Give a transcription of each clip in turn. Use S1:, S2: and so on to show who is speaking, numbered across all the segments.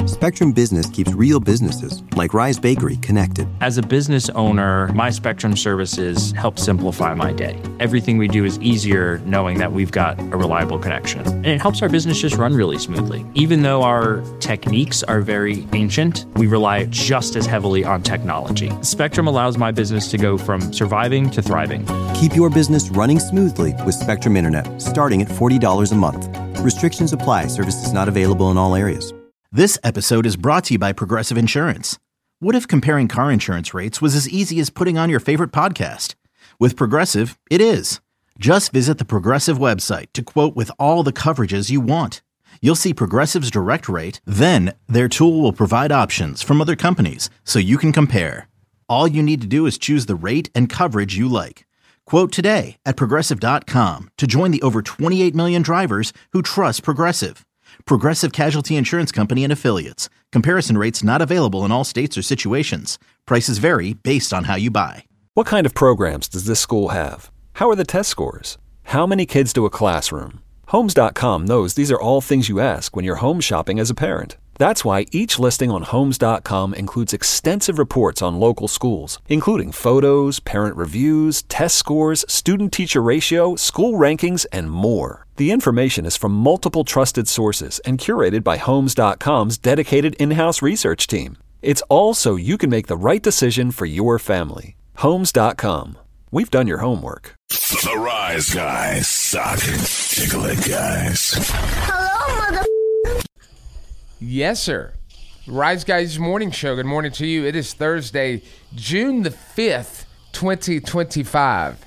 S1: Spectrum Business keeps real businesses, like Rise Bakery, connected.
S2: As a business owner, my Spectrum services help simplify my day. Everything we do is easier knowing that we've got a reliable connection. And it helps our business just run really smoothly. Even though our techniques are very ancient, we rely just as heavily on technology. Spectrum allows my business to go from surviving to thriving.
S1: Keep your business running smoothly with Spectrum Internet, starting at $40 a month. Restrictions apply. Services not available in all areas.
S3: This episode is brought to you by Progressive Insurance. What if comparing car insurance rates was as easy as putting on your favorite podcast? With Progressive, it is. Just visit the Progressive website to quote with all the coverages you want. You'll see Progressive's direct rate, then their tool will provide options from other companies so you can compare. All you need to do is choose the rate and coverage you like. Quote today at Progressive.com to join the over 28 million drivers who trust Progressive. Progressive Casualty Insurance Company and Affiliates. Comparison rates not available in all states or situations. Prices vary based on how you buy.
S4: What kind of programs does this school have? How are the test scores? How many kids do a classroom? Homes.com knows these are all things you ask when you're home shopping as a parent. That's why each listing on Homes.com includes extensive reports on local schools, including photos, parent reviews, test scores, student-teacher ratio, school rankings, and more. The information is from multiple trusted sources and curated by Homes.com's dedicated in-house research team. It's all so you can make the right decision for your family. Homes.com. We've done your homework.
S5: The Rise Guys suck. Tickle it, guys.
S6: Hello, mother.
S7: Yes, sir. Rise Guys Morning Show. Good morning to you. It is Thursday, June the 5th, 2025.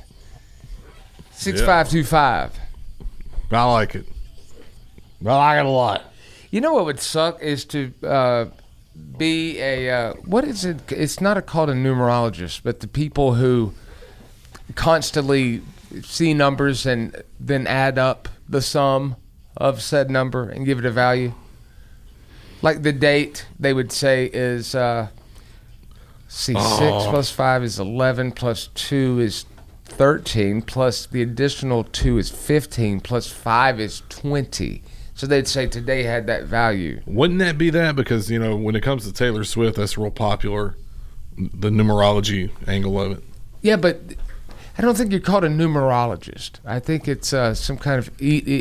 S7: 6525.
S8: I like it. I like it a lot.
S7: You know what would suck is to be a, what is it? It's not called a numerologist, but the people who constantly see numbers and then add up the sum of said number and give it a value. Like the date, they would say is, 6 plus 5 is 11, plus 2 is 13, plus the additional 2 is 15, plus 5 is 20. So they'd say today had that value.
S8: Wouldn't that be that? Because, you know, when it comes to Taylor Swift, that's real popular, the numerology angle of it.
S7: Yeah, but I don't think you're called a numerologist. I think it's some kind of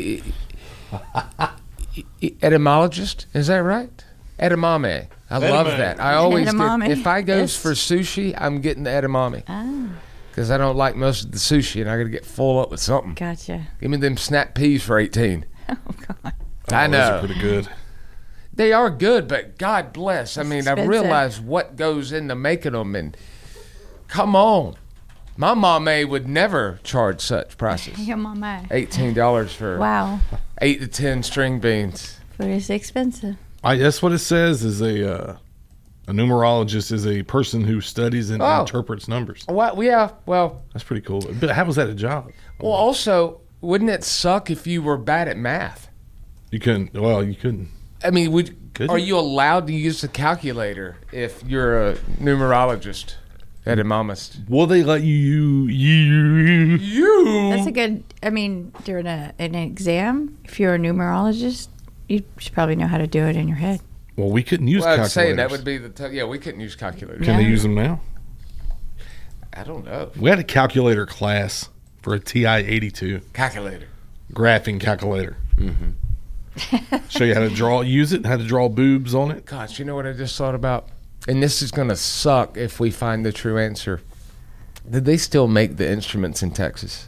S7: etymologist. Is that right? Edamame. I love that. I always get, if I goes for sushi, I'm getting the edamame. Because I don't like most of the sushi, and I got to get full up with something.
S9: Gotcha.
S7: Give me them snap peas for 18.
S9: Oh, God.
S7: I know.
S8: Those are pretty good.
S7: They are good, but God bless. I mean,
S9: expensive.
S7: I realize what goes into making them, and come on. My mama would never charge such prices.
S9: Your mama.
S7: $18 for
S9: Wow.
S7: 8 to 10 string beans.
S9: Food is expensive.
S8: That's what it says. Is a numerologist is a person who studies and interprets numbers.
S7: Well, yeah, well.
S8: That's pretty cool. But how was that a job?
S7: Well, also, wouldn't it suck if you were bad at math?
S8: You couldn't. Well, you couldn't.
S7: I mean,
S8: Could
S7: are
S8: you?
S7: you allowed to use the calculator if you're a numerologist? Etymologist.
S8: Will they let you?
S9: That's a good, I mean, during an exam, if you're a numerologist, you should probably know how to do it in your head.
S8: Well, we couldn't use
S7: I'd
S8: calculators.
S7: say that would be yeah, we couldn't use calculators.
S8: Can they use them now?
S7: I don't know.
S8: We had a calculator class for a TI-82.
S7: Calculator.
S8: Graphing calculator. Mm-hmm. Show you how to use it, how to draw boobs on it.
S7: Gosh, you know what I just thought about? And this is going to suck if we find the true answer. Did they still make the instruments in Texas?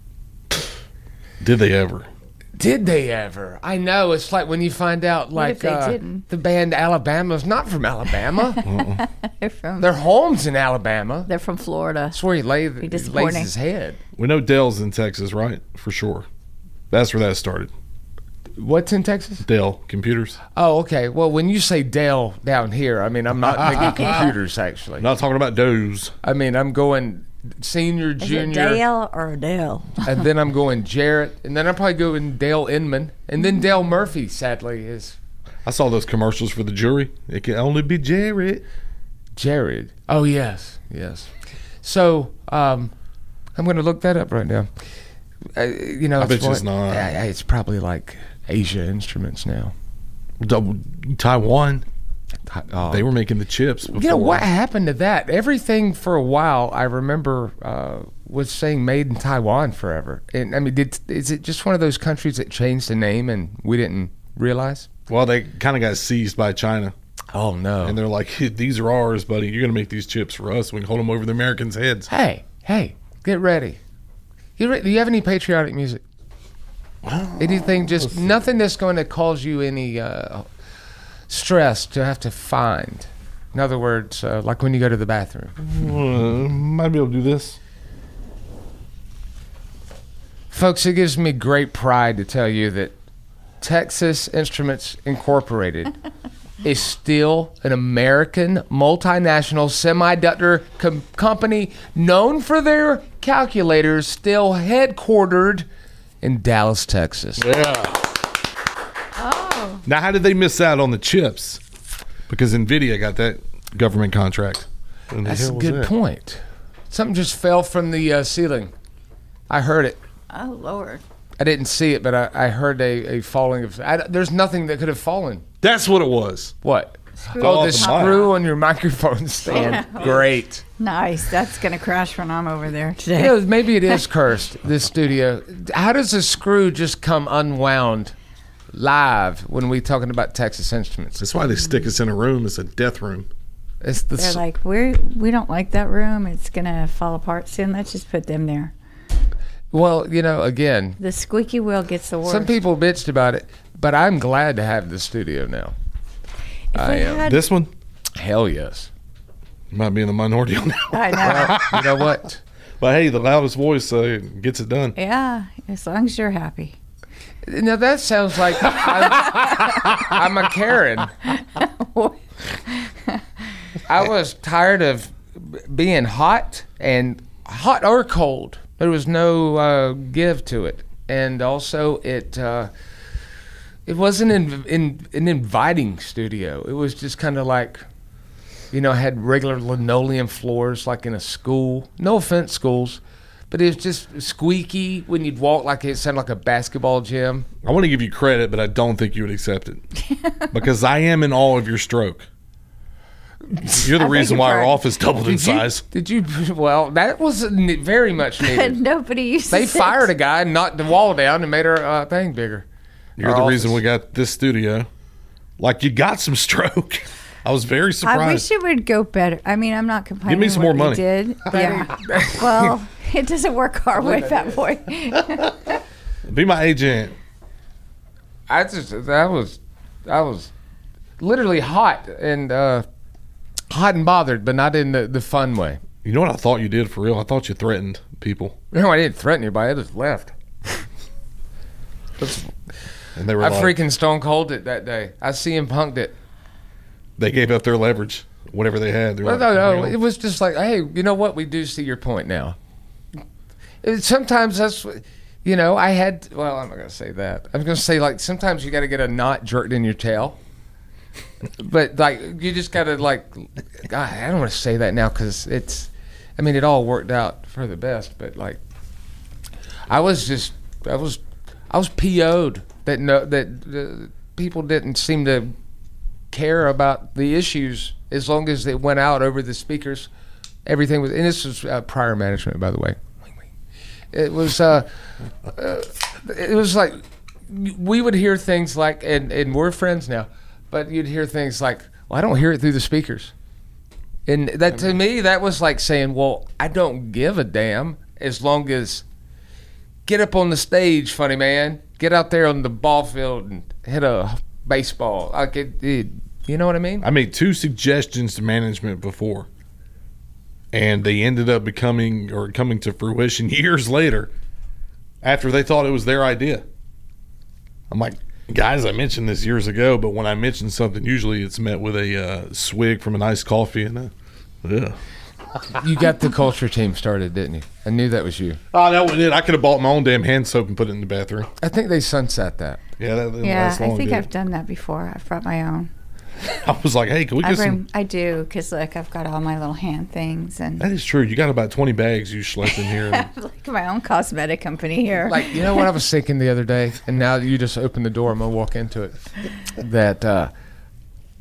S8: Did they ever?
S7: Did they ever? I know. It's like when you find out, like,
S9: if they didn't?
S7: the band Alabama's not from Alabama.
S9: Their
S7: home's in Alabama.
S9: They're from Florida.
S7: That's where he lays
S9: disappointing.
S7: his head.
S8: We know Dell's in Texas, right? For sure. That's where that started.
S7: What's in Texas?
S8: Dell Computers.
S7: Oh, okay. Well, when you say Dell down here, I mean, I'm not thinking computers, actually.
S8: Not talking about Doe's.
S7: I mean, I'm going senior,
S9: Is
S7: junior.
S9: it Dale or Dell?
S7: And then I'm going Jarrett. And then I'm probably going Dale Inman. And then Dale Murphy, sadly, is...
S8: I saw those commercials for the jury. It can only be Jared.
S7: Jared. Oh, yes. Yes. So, I'm going to look that up right now. You know,
S8: I bet you it's not.
S7: It's probably like Asia Instruments now.
S8: Taiwan. They were making the chips before.
S7: You know, what happened to that? Everything for a while, I remember, was saying made in Taiwan forever. And I mean, is it just one of those countries that changed the name and we didn't realize?
S8: Well, they kind of got seized by China.
S7: Oh, no.
S8: And they're like, these are ours, buddy. You're going to make these chips for us. We can hold them over the Americans' heads.
S7: Hey, get ready. Do you have any patriotic music? Anything, just nothing that's going to cause you any stress to have to find. In other words, like when you go to the bathroom.
S8: Might be able to do this.
S7: Folks, it gives me great pride to tell you that Texas Instruments Incorporated is still an American multinational semiconductor company known for their calculators, still headquartered in Dallas, Texas.
S8: Yeah.
S9: Oh.
S8: Now, how did they miss out on the chips? Because NVIDIA got that government contract. When the
S7: That's a
S8: hell was
S7: good
S8: that?
S7: point. Something just fell from the ceiling. I heard it.
S9: Oh, Lord.
S7: I didn't see it, but I heard a falling of. There's nothing that could have fallen.
S8: That's what it was.
S7: What?
S9: Screw
S7: Oh, the
S8: off the mic.
S7: screw on your microphone stand. Great.
S9: Nice. That's going to crash when I'm over there today.
S7: You know, maybe it is cursed, this studio. How does a screw just come unwound live when we're talking about Texas Instruments?
S8: That's why they stick us in a room. It's a death room.
S7: It's the
S9: They're like, we don't like that room. It's going to fall apart soon. Let's just put them there.
S7: well, you know, again,
S9: The squeaky wheel gets the worst.
S7: some people bitched about it, but I'm glad to have the studio now.
S9: If
S7: I
S9: we
S7: am.
S9: had-
S8: This one
S7: Hell yes.
S8: might be in the minority on that one.
S9: I know.
S7: You know what?
S8: But hey, the loudest voice gets it done.
S9: Yeah, as long as you're happy.
S7: Now that sounds like I'm a Karen. I was tired of being hot or cold. There was no give to it, and also it wasn't an inviting studio. It was just kind of like, you know, had regular linoleum floors like in a school. No offense, schools. But it was just squeaky when you'd walk, like it sounded like a basketball gym.
S8: I want to give you credit, but I don't think you would accept it. Because I am in awe of your stroke. You're the
S9: I think
S8: reason
S9: you're
S8: why our
S9: right.
S8: office doubled in size.
S7: Did you? Well, that was very much
S9: But
S7: needed.
S9: nobody used to
S7: They
S9: sit.
S7: fired a guy and knocked the wall down and made our thing bigger.
S8: You're
S7: Our
S8: the
S7: office.
S8: reason we got this studio. Like, you got some stroke. I was very surprised.
S9: I wish it would go better. I mean, I'm not complaining.
S8: Give me some
S9: what
S8: more
S9: we
S8: money.
S9: Did. Yeah. Well, it doesn't work our way, fat boy.
S8: Be my agent.
S7: I was literally hot and bothered, but not in the fun way.
S8: You know what I thought you did for real? I thought you threatened people.
S7: No, I didn't threaten anybody. I just left.
S8: And they were
S7: I
S8: like,
S7: freaking stone cold it that day. I CM Punk'd it.
S8: they gave up their leverage, whatever they had. They were
S7: Well,
S8: like,
S7: no, it was just like, hey, you know what? We do see your point now. Sometimes that's, you know, I'm not going to say that. I'm going to say, like, sometimes you got to get a knot jerked in your tail. But, like, you just got to, like, God, I don't want to say that now because it all worked out for the best. But, like, I was PO'd that people didn't seem to care about the issues as long as they went out over the speakers. Everything was, and this was prior management, by the way. It was like we would hear things like, and we're friends now, but you'd hear things like, well, I don't hear it through the speakers. And that, to me, that was like saying, well, I don't give a damn as long as get up on the stage, funny man. Get out there on the ball field and hit a baseball. Like you know what I mean?
S8: I made 2 suggestions to management before, and they ended up coming to fruition years later after they thought it was their idea. I'm like, guys, I mentioned this years ago, but when I mention something, usually it's met with a swig from an iced coffee and
S7: You got the culture team started, didn't you? I knew that was you.
S8: Oh, that was it. I could have bought my own damn hand soap and put it in the bathroom.
S7: I think they sunset that.
S8: Yeah, that didn't
S9: Yeah,
S8: last long,
S9: I think
S8: did
S9: I've
S8: it?
S9: done that before. I've brought my own.
S8: I was like, hey, can we get some?
S9: I do, because look, I've got all my little hand things and
S8: That is true. You got about 20 bags you schlepped in here.
S9: I have like my own cosmetic company here.
S7: Like, you know what I was thinking the other day, and now you just opened the door, I'm gonna walk into it. That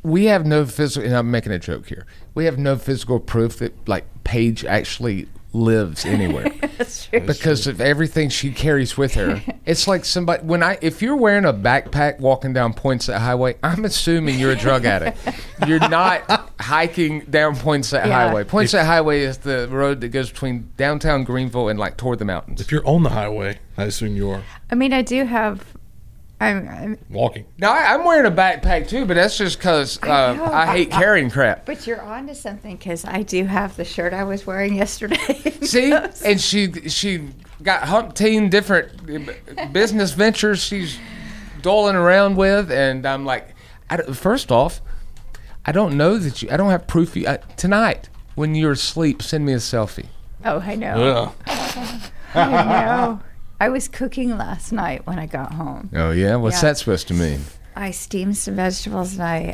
S7: we have no physical, and I'm making a joke here. We have no physical proof that like Paige actually lives anywhere.
S9: That's true.
S7: Because of everything she carries with her. It's like somebody, if you're wearing a backpack walking down Poinsett Highway, I'm assuming you're a drug addict. You're not hiking down Poinsett Highway. Poinsett Highway is the road that goes between downtown Greenville and like toward the mountains.
S8: If you're on the highway, I assume you are.
S9: I mean, I do have. I'm
S8: walking.
S7: Now, I'm wearing a backpack too, but that's just because I hate carrying crap.
S9: But you're onto something because I do have the shirt I was wearing yesterday.
S7: See, and she got umpteen different business ventures she's doling around with, and I'm like, first off, I don't know that I don't have proof. Tonight, when you're asleep, send me a selfie.
S9: Oh, I know. I know. I was cooking last night when I got home.
S7: Oh yeah, what's that supposed to mean?
S9: I steamed some vegetables and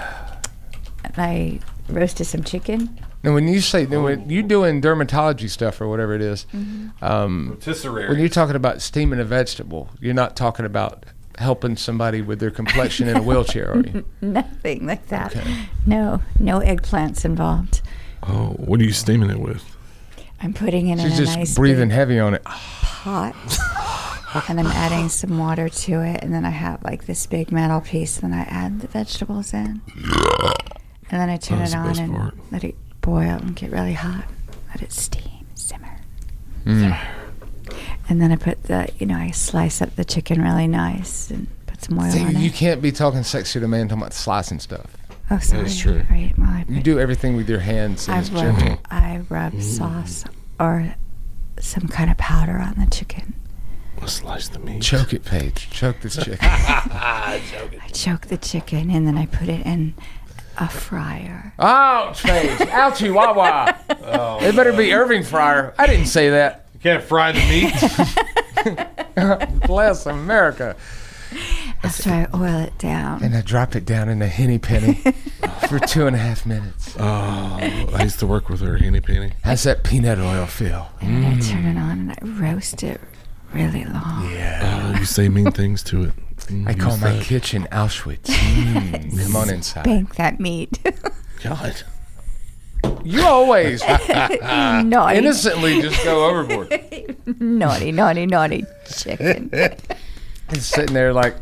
S9: I roasted some chicken.
S7: Now, when you say when you're doing dermatology stuff or whatever it is,
S8: rotisserie.
S7: When you're talking about steaming a vegetable, you're not talking about helping somebody with their complexion in a wheelchair, are you?
S9: Nothing like that.
S7: Okay.
S9: No eggplants involved.
S8: Oh, what are you steaming it with?
S9: I'm putting it in
S7: She's
S9: a
S7: just
S9: nice
S7: breathing
S9: big
S7: heavy on it.
S9: pot, and I'm adding some water to it, and then I have like this big metal piece, and I add the vegetables in, and then I turn it on and let it boil and get really hot. Let it steam, simmer. And then I put I slice up the chicken really nice and put some oil on it.
S7: You can't be talking sexy to a man talking about slicing stuff.
S9: Oh, sorry.
S8: That's true.
S9: Right. Well,
S7: You do everything with your hands. And it's gentle.
S9: I rub sauce or some kind of powder on the chicken.
S8: Let's slice the meat.
S7: Choke it, Paige. Choke this chicken.
S9: I choke the chicken and then I put it in a fryer.
S7: Ouch, Paige. Ouchie, wah wah. It better be Irving Fryer. I didn't say that.
S8: You can't fry the meat.
S7: Bless America.
S9: After I oil it down.
S7: And I drop it down in a henny penny for 2.5 minutes.
S8: Oh, I used to work with her, Henny Penny.
S7: How's that peanut oil feel?
S9: And I turn it on and I roast it really long.
S7: Yeah.
S8: You say mean things to it.
S7: I call my kitchen Auschwitz. Come on inside.
S9: Bank that meat.
S8: God.
S7: You always
S9: Naughty.
S7: innocently just go overboard.
S9: Naughty chicken.
S7: He's sitting there like,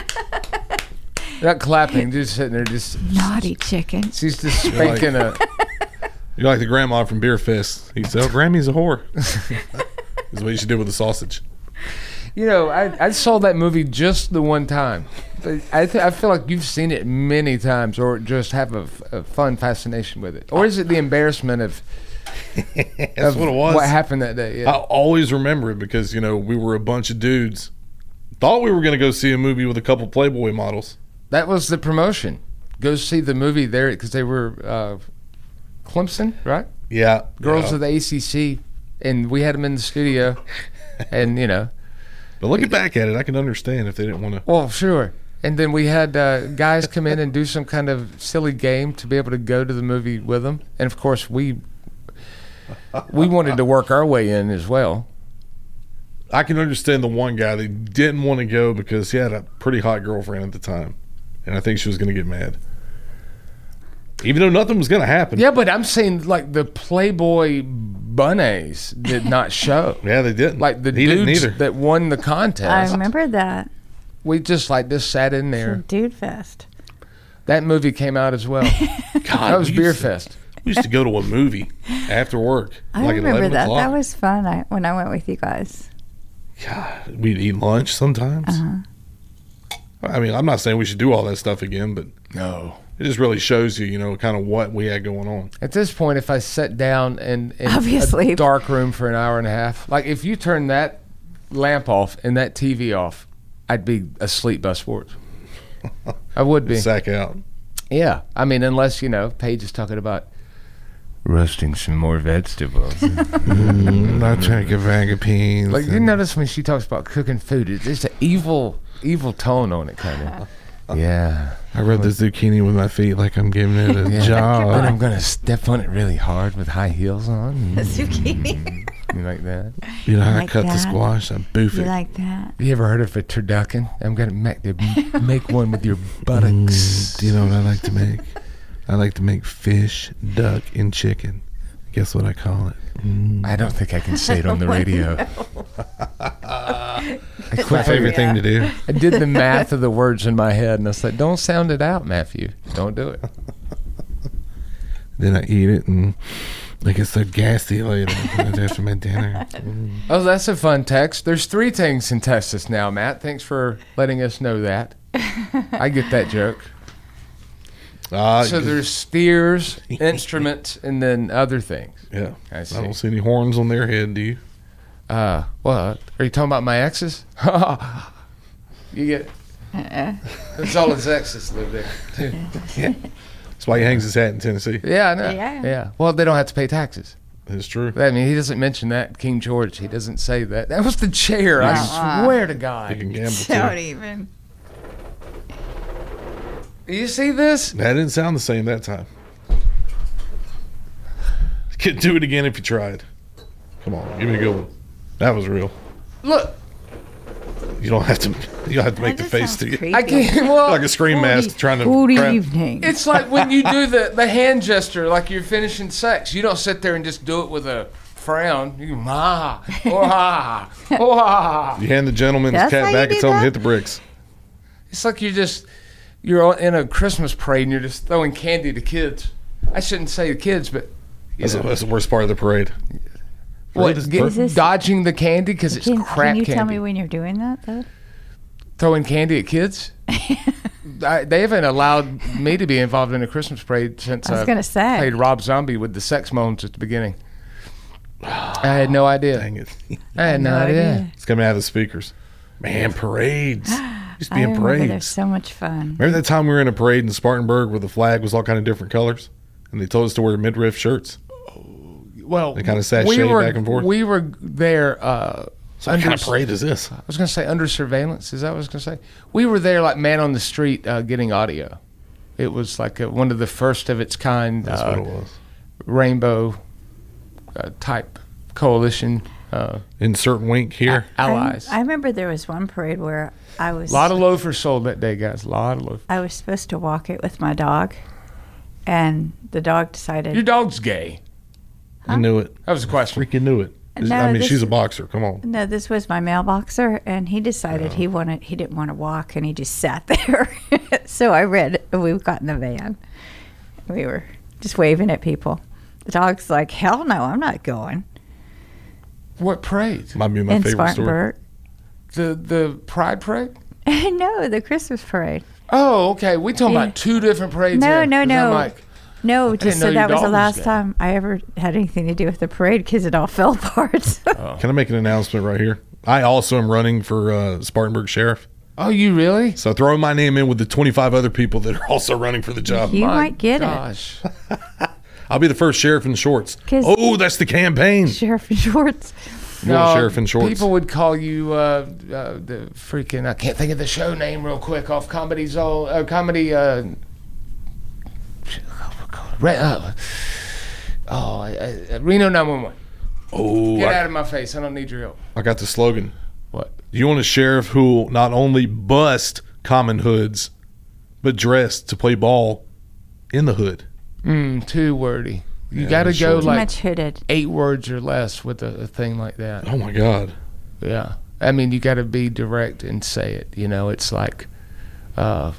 S7: not clapping, just sitting there just.
S9: Naughty chicken.
S7: She's just spanking
S8: You're like the grandma from Beer Fest. He said, Grammy's a whore. Is what you should do with the sausage.
S7: I saw that movie just the one time. But I feel like you've seen it many times or just have a fun fascination with it. Or is it the embarrassment of
S8: That's what it was.
S7: What happened that day?
S8: I
S7: Yeah.
S8: always remember it because, we were a bunch of dudes. Thought we were going to go see a movie with a couple Playboy models.
S7: That was the promotion. Go see the movie there because they were Clemson, right?
S8: Yeah.
S7: Girls of the ACC, and we had them in the studio, and
S8: But looking back at it, I can understand if they didn't want to.
S7: Well, sure. And then we had guys come in and do some kind of silly game to be able to go to the movie with them, and of course we wanted to work our way in as well.
S8: I can understand the one guy that didn't want to go because he had a pretty hot girlfriend at the time, and I think she was going to get mad. Even though nothing was going to happen.
S7: Yeah, but I'm saying like the Playboy bunnies did not show.
S8: Yeah, they didn't.
S7: Like the
S8: he didn't
S7: dudes
S8: either.
S7: that won the contest.
S9: I remember that.
S7: We just sat in there.
S9: Dude Fest.
S7: That movie came out as well.
S8: God,
S7: That was Beer Fest.
S8: We used to go to a movie after work.
S9: I
S8: like
S9: remember
S8: at 11
S9: that.
S8: o'clock.
S9: That was fun when I went with you guys.
S8: God, we'd eat lunch sometimes. I mean, I'm not saying we should do all that stuff again, but
S7: No.
S8: it just really shows you, kind of what we had going on.
S7: At this point, if I sat down in
S9: Obviously.
S7: a dark room for an hour and a half, like if you turn that lamp off and that TV off, I'd be asleep by sports. I would be.
S8: Sack out.
S7: Yeah. I mean, unless, Paige is talking about roasting some more vegetables.
S8: Not trying to get bag of peas.
S7: Like, you notice when she talks about cooking food, it's an evil tone on it, kind of. Yeah.
S8: I rub the zucchini with my feet like I'm giving it a
S7: Then
S8: job.
S7: I'm going to step on it really hard with high heels on.
S9: The zucchini.
S7: You like that?
S8: You know how I
S9: like
S8: cut the
S9: that.
S8: squash? I boof
S9: You
S8: it.
S9: like that?
S7: You ever heard of a turducken? I'm gonna make one with your buttocks.
S8: Do you know what I like to make? I like to make fish, duck, and chicken. Guess what I call it?
S7: I don't think I can say it on the radio.
S8: It's my favorite thing to do.
S7: I did the math of the words in my head, and I said, "Don't sound it out, Matthew. Don't do it."
S8: Then I eat it, and I get so gassy later after my dinner.
S7: Oh, that's a fun text. There's 3 things in Texas now, Matt. Thanks for letting us know that. I get that joke. So there's steers, instruments, and then other things.
S8: Yeah.
S7: I see.
S8: I don't see any horns on their head, do you?
S7: What? Are you talking about my exes? You get. That's all his exes live there, too.
S8: That's why he hangs his hat in Tennessee.
S7: Yeah, I know.
S9: Yeah.
S7: Yeah. Well, they don't have to pay taxes.
S8: It's true.
S7: I mean, he doesn't mention that. King George, he doesn't say that. That was the chair. I swear to
S8: He
S7: God.
S8: can gamble
S9: Don't
S8: too.
S9: even.
S7: You see this?
S8: That didn't sound the same that time. Could do it again if you tried. Come on, give me a good one. That was real.
S7: Look,
S8: You don't have to. You don't have to make
S9: That
S8: the face,
S9: sounds
S8: do you?
S9: creepy.
S7: I can't. Well,
S8: Like a scream mask trying to.
S9: Good
S8: crap.
S9: evening.
S7: it's like when you do the hand gesture, like you're finishing sex. You don't sit there and just do it with a frown. You ah, oh ah, oh ah.
S8: You hand the gentleman his
S9: That's how
S8: cat
S9: you
S8: back and
S9: do
S8: tell him to
S9: that?
S8: hit the bricks.
S7: It's like you're in a Christmas parade and you're just throwing candy to kids. I shouldn't say the kids, but
S8: That's the worst part of the parade.
S7: what,
S8: is
S7: get-
S8: perfect.
S7: dodging the candy because it's crap
S9: Can you
S7: candy.
S9: tell me when you're doing that, though?
S7: Throwing candy at kids? They haven't allowed me to be involved in a Christmas parade since
S9: I was gonna say.
S7: played Rob Zombie with the sex moans at the beginning. I had no idea.
S8: Dang it.
S7: I had no idea.
S8: It's coming out of the speakers. Man, parades. Used to be
S9: I
S8: in
S9: remember they're
S8: parades.
S9: so much fun.
S8: Remember that time we were in a parade in Spartanburg where the flag was all kind of different colors? And they told us to wear midriff shirts.
S7: Well,
S8: They kinda sashay back and forth?
S7: We were there.
S8: So what kind of parade is this?
S7: I was going to say under surveillance. Is that what I was going to say? We were there like man on the street getting audio. It was like one of the first of its kind
S8: That's what it was.
S7: rainbow type coalition
S8: Insert wink here.
S7: allies.
S9: I remember there was one parade where I was
S7: A lot of loafers sold that day, guys. A lot of loafers.
S9: I was supposed to walk it with my dog, and the dog decided.
S7: Your dog's gay.
S8: I knew it.
S7: That was a question.
S8: Freaking knew it.
S9: No,
S8: I mean,
S9: this-
S8: she's a boxer. Come on.
S9: No, this was my mailboxer, and he decided he didn't want to walk, and he just sat there. So we got in the van. We were just waving at people. The dog's like, hell no, I'm not going.
S7: What parade?
S8: Might be my
S9: In
S8: favorite story.
S9: Spartanburg.
S7: The Pride Parade?
S9: No, the Christmas parade.
S7: Oh, okay. We talking about 2 different parades.
S9: No,
S7: here.
S9: no,
S7: 'Cause
S9: no.
S7: I'm like,
S9: No,
S7: didn't
S9: just
S7: know
S9: so
S7: your
S9: that was
S7: dog
S9: the
S7: was
S9: last
S7: gay.
S9: time I ever had anything to do with the parade because it all fell apart.
S8: Can I make an announcement right here? I also am running for Spartanburg Sheriff.
S7: oh, you really?
S8: So throw my name in with the 25 other people that are also running for the job.
S9: You
S7: My
S9: might get
S7: gosh.
S8: I'll be the first sheriff in shorts.
S9: 'Cause-
S8: Oh, that's the campaign.
S9: it. Sheriff in shorts.
S8: Little sheriff in shorts.
S7: People would call you the freaking. I can't think of the show name real quick off Comedy Zone. Comedy. Reno 911.
S8: Oh,
S7: Get out of my face. I don't need your help.
S8: I got the slogan.
S7: What?
S8: You want a sheriff who will not only bust common hoods, but dress to play ball in the hood.
S7: Too wordy. You
S8: Yeah,
S7: got to
S8: it's
S7: go
S8: short.
S9: Too
S7: like
S9: much hooded.
S7: 8 words or less with a thing like that.
S8: Oh my God.
S7: Yeah. I mean, you got to be direct and say it. You know, it's like
S8: We'll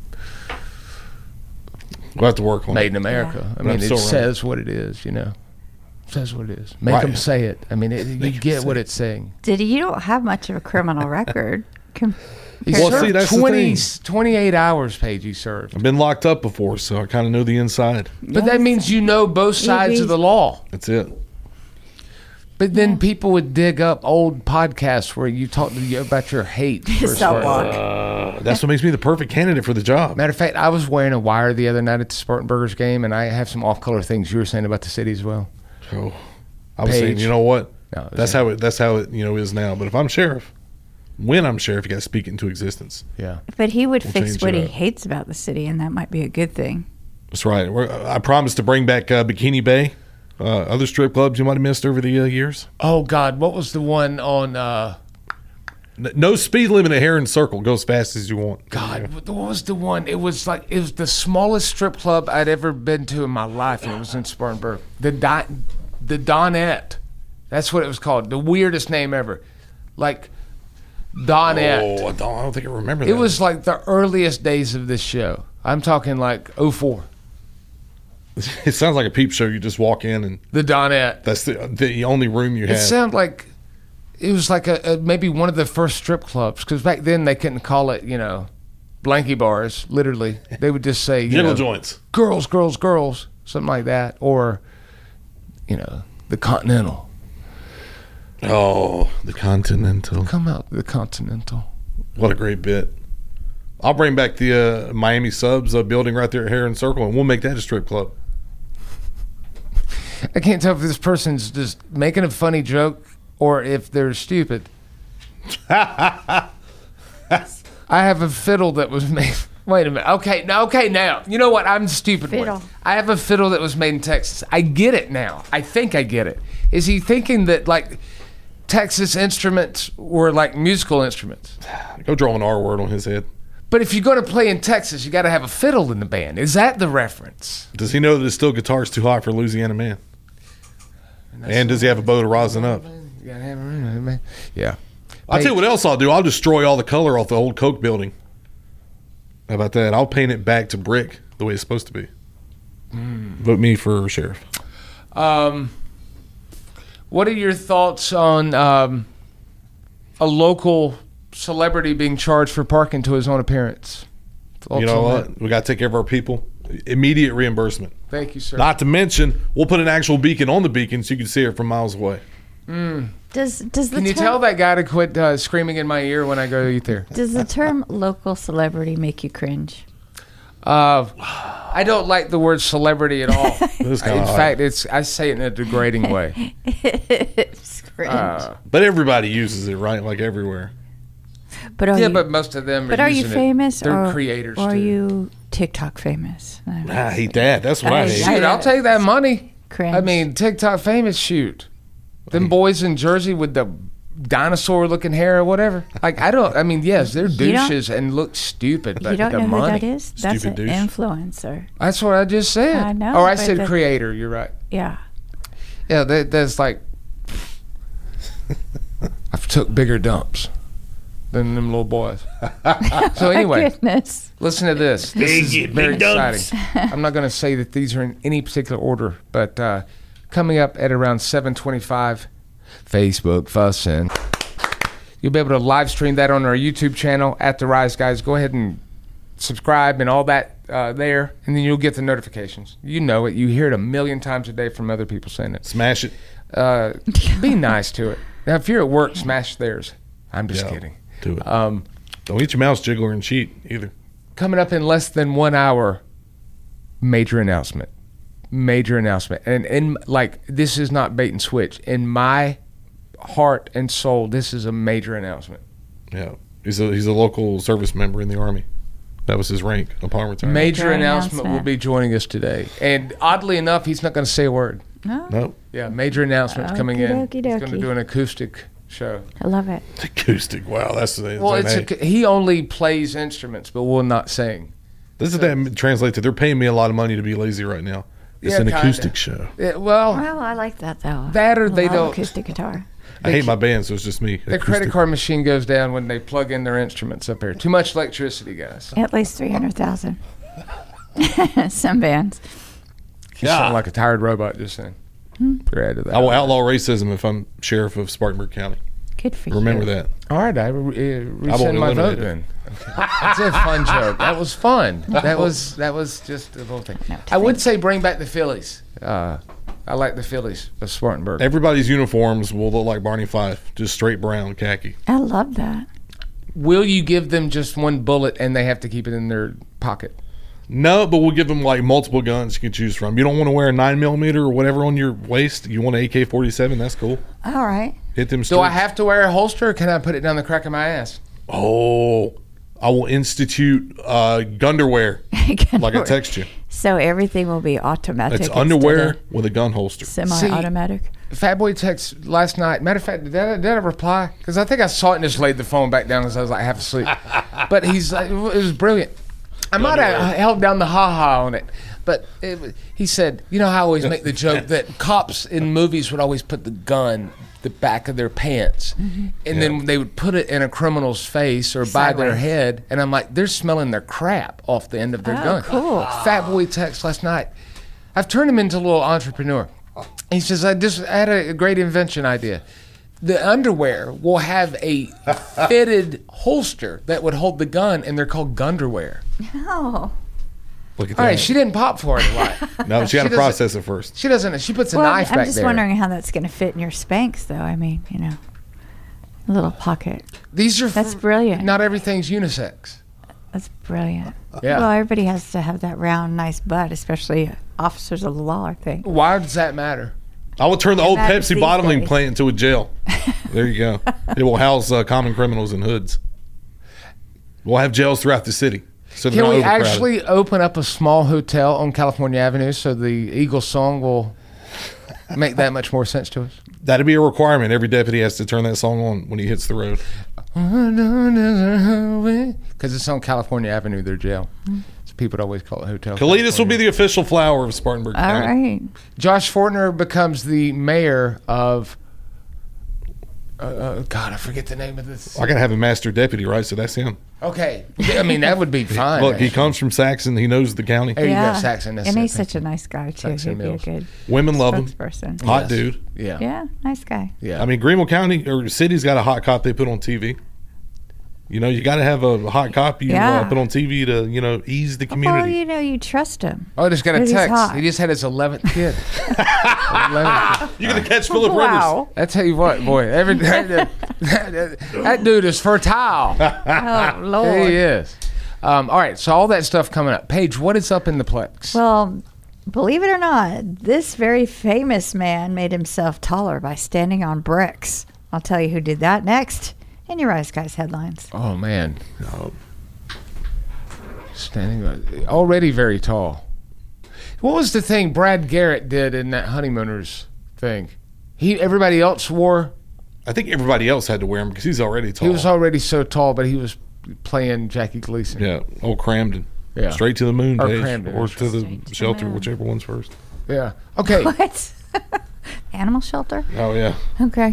S8: have to work on
S7: Made
S8: it.
S7: in America. I
S8: But
S7: mean,
S8: I'm
S7: it
S8: still running.
S7: says what it is, you know. Says what it is. Make
S8: Right.
S7: them say it. I mean, you
S8: 'em
S7: get
S8: say
S7: what
S8: it.
S7: it's saying.
S9: You don't have much of a criminal record.
S7: He
S8: Well,
S7: served
S8: see, that's the
S7: 28 hours, Paige, he served.
S8: I've been locked up before, so I kind of know the inside.
S7: But that means you know both sides of the law.
S8: That's it.
S7: But then people would dig up old podcasts where you talk to you about your hate. for
S9: Stop
S7: Spartan.
S9: walk.
S8: That's what makes me the perfect candidate for the job.
S7: Matter of fact, I was wearing a wire the other night at the Spartanburgers game, and I have some off-color things you were saying about the city as well.
S8: Oh, I was saying,
S7: Paige.
S8: you know what?
S7: No,
S8: That's how it is now. But if I'm sheriff, when I'm sheriff, you got to speak it into existence.
S7: Yeah.
S9: But he would
S8: We'll
S9: fix
S8: change
S9: what
S8: it
S9: he
S8: up.
S9: hates about the city, and that might be a good thing.
S8: That's right. I promised to bring back Bikini Bay Other strip clubs you might have missed over the years?
S7: Oh, God. What was the one on...
S8: No speed limit at Heron Circle. Go as fast as you want.
S7: God, what was the one? It was the smallest strip club I'd ever been to in my life, and it was in Spartanburg. The Donette. That's what it was called. The weirdest name ever. Like, Donette.
S8: Oh, I don't think I remember that.
S7: It was like the earliest days of this show. I'm talking like 04.
S8: It sounds like a peep show. You just walk in and
S7: The Donette.
S8: that's the only room you
S7: It
S8: have.
S7: sounded like it was like a maybe one of the first strip clubs, because back then they couldn't call it, blankie bars. Literally, they would just say,
S8: Jiggle joints.
S7: girls, girls, girls, something like that, or the Continental.
S8: Oh, the Continental.
S7: Come out, the Continental.
S8: What a great bit. I'll bring back the Miami Subs building right there at Heron Circle, and we'll make that a strip club.
S7: I can't tell if this person's just making a funny joke or if they're stupid. I have a fiddle that was made. Wait a minute. Okay, now. You know what? I'm the stupid
S9: Fiddle.
S7: one. I have a fiddle that was made in Texas. I get it now. I think I get it. Is he thinking that, like, Texas instruments were like musical instruments?
S8: Go draw an R word on his head.
S7: But if you're going to play in Texas, you got to have a fiddle in the band. Is that the reference?
S8: Does he know that his steel guitar's too hot for Louisiana Man? And does he have a bow to rosin up?
S7: You gotta have a man. Yeah.
S8: I'll tell you what else I'll do. I'll destroy all the color off the old Coke building. How about that? I'll paint it back to brick the way it's supposed to be. Vote me for sheriff.
S7: What are your thoughts on a local celebrity being charged for parking to his own appearance?
S8: You know what? We got to take care of our people. Immediate reimbursement.
S7: Thank you, sir.
S8: Not to mention, we'll put an actual beacon on the beacon so you can see it from miles away.
S9: Does the
S7: Can you tell that guy to quit screaming in my ear when I go eat there?
S9: Does the term local celebrity make you cringe?
S7: I don't like the word celebrity at all. In
S8: kinda
S7: fact, I say it in a degrading way.
S9: It's cringe.
S8: But everybody uses it, right? Like everywhere.
S9: but are
S7: Yeah,
S9: you,
S7: but most of them
S9: but are you
S7: using it.
S9: famous?
S7: They're
S9: or,
S7: creators,
S9: Or are
S7: too.
S9: you TikTok famous?
S8: I hate that. That's what I hate.
S7: Shoot, I'll take that money.
S9: Cringe.
S7: I mean, TikTok famous, shoot. Them boys in Jersey with the dinosaur-looking hair or whatever. Yes, they're
S9: You don't-
S7: douches and look stupid, but
S9: you don't
S7: the
S9: know
S7: money.
S9: who that is? That's an
S8: Stupid douche.
S9: influencer.
S7: That's what I just said.
S9: I know,
S7: Or I
S9: but
S7: said
S9: the-
S7: creator. You're right.
S9: Yeah.
S7: Yeah, that's like I've took bigger dumps than them little boys. So anyway,
S9: Goodness.
S7: listen to this. This is very exciting. I'm not going to say that these are in any particular order, but coming up at around 7:25, Facebook Fussin'. You'll be able to live stream that on our YouTube channel at The Rise Guys. Go ahead and subscribe and all that there, and then you'll get the notifications. You know it. You hear it a million times a day from other people saying it.
S8: Smash it.
S7: Be nice to it. Now, if you're at work, smash theirs. I'm just
S8: Yeah,
S7: kidding.
S8: Do it. Don't eat your mouse jiggler and cheat either.
S7: Coming up in less than 1 hour, major announcement. And this is not bait and switch. In my heart and soul, this is a major announcement.
S8: Yeah. He's a local service member in the Army. That was his rank upon retirement.
S7: Major
S9: Major
S7: announcement will
S9: announcement.
S7: be joining us today. And oddly enough, he's not going to say a word.
S9: No,
S8: Nope.
S7: Yeah, major announcement coming in.
S9: Okey
S7: He's going to
S9: dokey.
S7: do an acoustic show.
S9: I love it.
S8: Acoustic. Wow. That's
S7: Well, he only plays instruments, but will not sing.
S8: This is that translated. They're paying me a lot of money to be lazy right now. It's
S7: Yeah,
S8: an
S7: kinda.
S8: acoustic show.
S7: Yeah, well,
S9: Well, I like that though.
S7: That or
S9: I
S7: they
S9: love
S7: don't-
S9: acoustic guitar.
S8: I hate my band, so it's just me.
S7: the credit card machine goes down when they plug in their instruments up here. Too much electricity, guys.
S9: At least 300,000. Some bands.
S7: You sound like a tired robot just then. You're add to that.
S8: I will outlaw racism if I'm sheriff of Spartanburg County.
S9: Good for you.
S8: Remember that.
S7: All right, I rescind my vote
S8: eliminate it.
S7: then. Okay. That's a fun joke. That was fun. That was just a little thing.
S9: No,
S7: I would say bring back the Phillies. I like the Phillies of Spartanburg.
S8: Everybody's uniforms will look like Barney Fife, just straight brown khaki.
S9: I love that.
S7: Will you give them just one bullet and they have to keep it in their pocket?
S8: No, but we'll give them like multiple guns you can choose from. You don't want to wear a 9mm or whatever on your waist. You want an AK-47? That's cool.
S9: All right.
S8: Hit them.
S7: Do I
S8: streets.
S7: have to wear a holster or can I put it down the crack of my ass?
S8: Oh, I will institute gunderwear, like I text you.
S9: So everything will be automatic.
S8: It's underwear with a gun holster.
S9: Semi-automatic.
S7: Fatboy text last night. Matter of fact, did I reply? Because I think I saw it and just laid the phone back down because I was like half asleep. But he's like, it was brilliant. I might have held down the ha-ha on it. But he said, you know how I always make the joke that cops in movies would always put the gun the back of their pants, and then they would put it in a criminal's face or by their head, and I'm like, they're smelling their crap off the end of their gun.
S9: Cool.
S7: Fatboy text last night. I've turned him into a little entrepreneur. He says, I had a great invention idea. The underwear will have a fitted holster that would hold the gun, and they're called gunderwear.
S9: Oh.
S8: Look at
S7: All
S8: that.
S7: right, she didn't pop for it a lot.
S8: No, she had to process it first.
S7: She doesn't. She puts a knife back there.
S9: I'm just wondering how that's going to fit in your Spanx, though. I mean, you know, a little pocket.
S7: That's
S9: brilliant.
S7: Not everything's unisex.
S9: That's brilliant.
S7: Yeah.
S9: Well, everybody has to have that round, nice butt, especially officers of the law, I think.
S7: Why does that matter?
S8: I will turn the old
S9: matters
S8: Pepsi
S9: these
S8: bottling
S9: days.
S8: plant into a jail. There you go. It will house common criminals in hoods. We'll have jails throughout the city. So they're
S7: Can
S8: not
S7: we
S8: overcrowded.
S7: actually open up a small hotel on California Avenue so the Eagles song will make that much more sense to us?
S8: That'd be a requirement. Every deputy has to turn that song on when he hits the road.
S7: Because it's on California Avenue, their jail. So people would always call it Hotel
S8: Calitas will be
S7: California.
S8: the official flower of Spartanburg
S9: All
S8: County.
S9: right.
S7: Josh Fortner becomes the mayor of... God, I forget the name of this.
S8: I gotta have a master deputy, right? So that's him.
S7: Okay. I mean, that would be fine.
S8: Look, he comes from Saxon. He knows the county.
S7: There you go, Saxon. That's
S9: And
S7: it.
S9: he's
S7: Thank
S9: such a nice guy, too.
S7: Saxon
S9: He'd be a
S7: Mills.
S9: good
S8: Women love him.
S9: spokesperson.
S8: Hot
S7: Yes.
S8: dude.
S7: Yeah.
S9: Yeah, nice guy.
S7: Yeah.
S8: I mean, Greenville County or city's got a hot cop they put on TV. You know, you got to have a hot cop you
S9: Yeah.
S8: put on TV to, you know, ease the community.
S9: Well, you know, you trust him.
S7: Oh, I just got a
S9: 'Cause he's
S7: text.
S9: hot.
S7: He just had his 11th kid. 11th kid.
S8: You're going to catch Philip Rivers.
S9: Wow.
S7: I tell you what, boy, that dude is fertile.
S9: Oh, Lord.
S7: He is. All right, so all that stuff coming up. Paige, what is up in the Plex?
S9: Well, believe it or not, this very famous man made himself taller by standing on bricks. I'll tell you who did that next in your Rise Guys headlines.
S7: Oh, man. Standing already very tall. What was the thing Brad Garrett did in that Honeymooners thing? Everybody else wore.
S8: I think everybody else had to wear him because he's already tall.
S7: He was already so tall, but he was playing Jackie Gleason.
S8: Yeah, old Cramden.
S7: Yeah.
S8: Straight to the moon,
S7: Or
S8: Paige.
S7: Cramden.
S8: Or to the
S9: Straight to the
S8: shelter,
S9: moon.
S8: whichever one's first.
S7: Yeah. Okay.
S9: What? Animal shelter?
S8: Oh, yeah.
S9: Okay.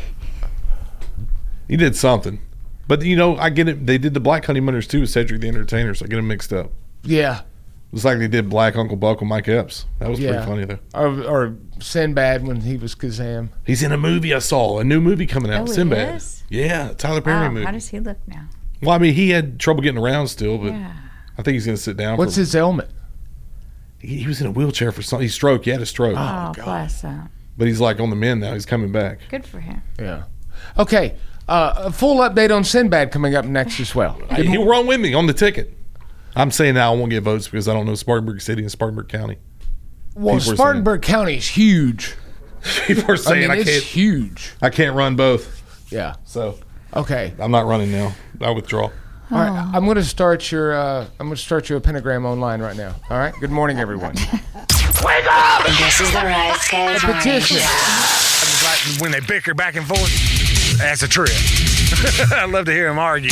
S8: He did something. But, you know, I get it. They did the Black Honeymooners, too, with Cedric the Entertainer, so I get them mixed up.
S7: Yeah.
S8: It's like they did Black Uncle Buck with Mike Epps. That was pretty funny, though.
S7: Or Sinbad when he was Kazam.
S8: He's in a movie I saw, a new movie coming out,
S9: Oh, he
S8: Sinbad.
S9: is?
S8: Yeah, Tyler Perry
S9: Wow,
S8: movie.
S9: how does he look now?
S8: Well, I mean, he had trouble getting around still, but
S9: Yeah.
S8: I think he's going to sit down.
S7: What's his ailment?
S8: He was in a wheelchair for something. He stroked. He had a stroke.
S9: Oh, bless him.
S8: But he's like on the mend now. He's coming back.
S9: Good for him.
S7: Yeah. Okay. A full update on Sinbad coming up next as well.
S8: He'll run with me on the ticket. I'm saying now I won't get votes because I don't know Spartanburg City and Spartanburg County.
S7: Well,
S8: People are
S7: Spartanburg County is huge.
S8: People are saying I
S7: it's
S8: can't.
S7: huge.
S8: I can't run both.
S7: Yeah.
S8: So
S7: Okay.
S8: I'm not running now. I withdraw.
S7: All right. I'm going to start your. I'm going to start you a pentagram online right now. All right. Good morning, everyone.
S6: This is the Rise Guys.
S7: Petition.
S10: Like when they bicker back and forth, that's a trip. I love to hear them argue.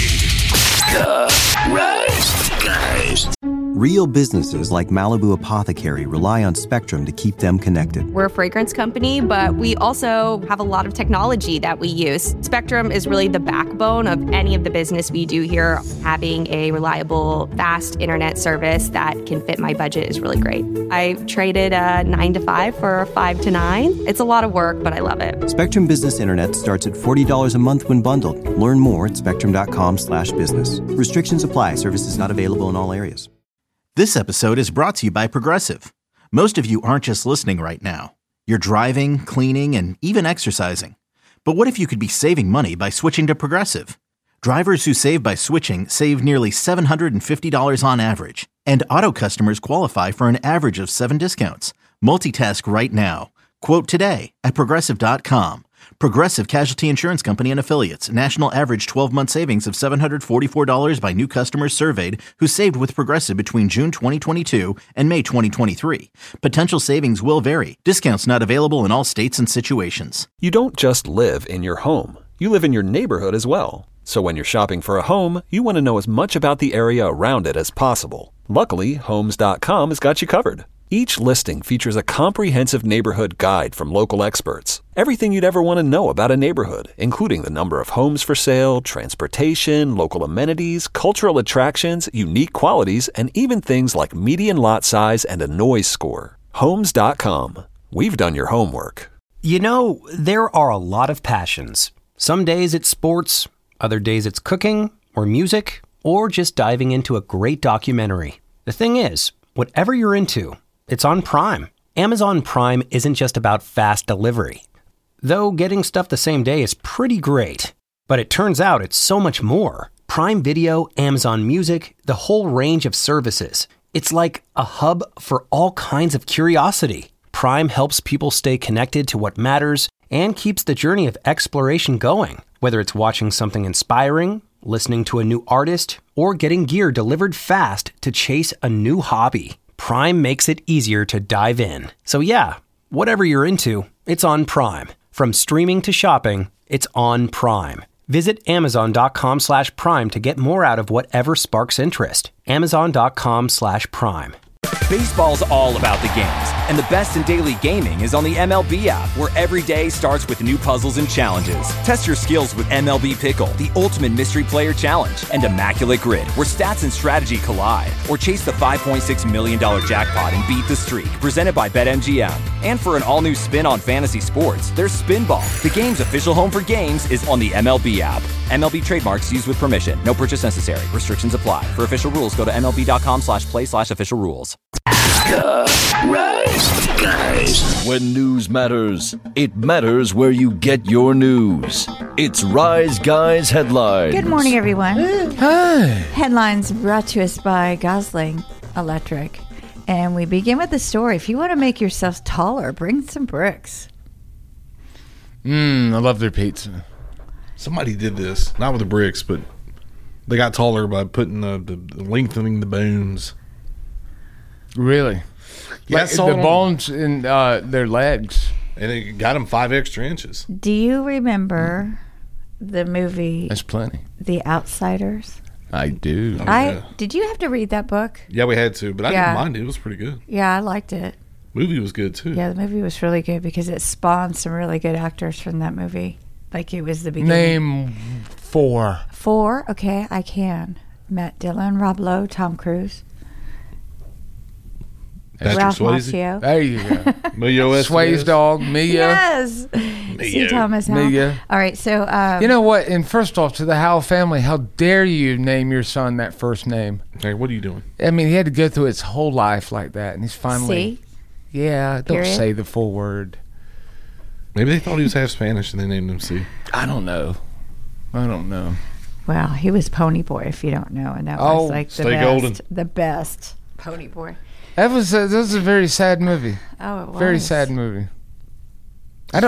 S5: Rise Guys.
S1: Real businesses like Malibu Apothecary rely on Spectrum to keep them connected.
S11: We're a fragrance company, but we also have a lot of technology that we use. Spectrum is really the backbone of any of the business we do here. Having a reliable, fast internet service that can fit my budget is really great. I traded a 9 to 5 for a 5 to 9. It's a lot of work, but I love it.
S1: Spectrum Business Internet starts at $40 a month when bundled. Learn more at spectrum.com/business. Restrictions apply. Services not available in all areas.
S3: This episode is brought to you by Progressive. Most of you aren't just listening right now. You're driving, cleaning, and even exercising. But what if you could be saving money by switching to Progressive? Drivers who save by switching save nearly $750 on average. And auto customers qualify for an average of 7 discounts. Multitask right now. Quote today at Progressive.com. Progressive Casualty Insurance Company and Affiliates. National average 12-month savings of $744 by new customers surveyed who saved with Progressive between June 2022 and May 2023. Potential savings will vary. Discounts not available in all states and situations.
S4: You don't just live in your home. You live in your neighborhood as well. So when you're shopping for a home, you want to know as much about the area around it as possible. Luckily, Homes.com has got you covered. Each listing features a comprehensive neighborhood guide from local experts. Everything you'd ever want to know about a neighborhood, including the number of homes for sale, transportation, local amenities, cultural attractions, unique qualities, and even things like median lot size and a noise score. Homes.com. We've done your homework.
S12: You know, there are a lot of passions. Some days it's sports, other days it's cooking, or music, or just diving into a great documentary. The thing is, whatever you're into, it's on Prime. Amazon Prime isn't just about fast delivery. Though getting stuff the same day is pretty great. But it turns out it's so much more. Prime Video, Amazon Music, the whole range of services. It's like a hub for all kinds of curiosity. Prime helps people stay connected to what matters and keeps the journey of exploration going. Whether it's watching something inspiring, listening to a new artist, or getting gear delivered fast to chase a new hobby. Prime makes it easier to dive in. So yeah, whatever you're into, it's on Prime. From streaming to shopping, it's on Prime. Visit Amazon.com/Prime to get more out of whatever sparks interest. Amazon.com/Prime.
S13: Baseball's all about the games, and the best in daily gaming is on the MLB app, where every day starts with new puzzles and challenges. Test your skills with MLB Pickle, the ultimate mystery player challenge, and Immaculate Grid, where stats and strategy collide. Or chase the $5.6 million jackpot and beat the streak, presented by BetMGM. And for an all-new spin on fantasy sports, there's Spinball. The game's official home for games is on the MLB app. MLB trademarks used with permission. No purchase necessary. Restrictions apply. For official rules, go to MLB.com/play/official rules.
S5: Rise Guys. When news matters, it matters where you get your news. It's Rise Guys Headlines.
S9: Good morning, everyone.
S7: Hi.
S9: Headlines brought to us by Gosling Electric. And we begin with the story. If you want to make yourself taller, bring some bricks.
S7: I love their pizza.
S8: Somebody did this, not with the bricks, but they got taller by putting the lengthening the bones.
S7: Really?
S8: Yeah,
S7: like the bones in their legs.
S8: And it got them 5 extra inches.
S9: Do you remember the movie?
S7: That's plenty.
S9: The Outsiders?
S7: I do.
S9: Did you have to read that book?
S8: Yeah, we had to, but I didn't mind it. It was pretty good.
S9: Yeah, I liked it.
S8: Movie was good too.
S9: Yeah, the movie was really good because it spawned some really good actors from that movie. Like it was the beginning.
S7: Name 4.
S9: 4? Okay, I can. Matt Dillon, Rob Lowe, Tom Cruise. Ralph Macchio.
S7: There you go.
S8: Mia
S7: Sway's dog, Mia.
S9: Yes. C. Thomas Howell.
S7: Mia.
S9: All right, so...
S7: you know what? And first off, to the Howell family, how dare you name your son that first name?
S8: Hey, what are you doing?
S7: I mean, he had to go through his whole life like that, and he's finally...
S9: C?
S7: Yeah, don't say the full word.
S8: Maybe they thought he was half Spanish and they named him C.
S7: I don't know.
S9: Well, he was Pony Boy, if you don't know, and that was like the best Pony Boy.
S7: That was a very sad movie.
S9: Oh, it was.
S7: Very sad movie. I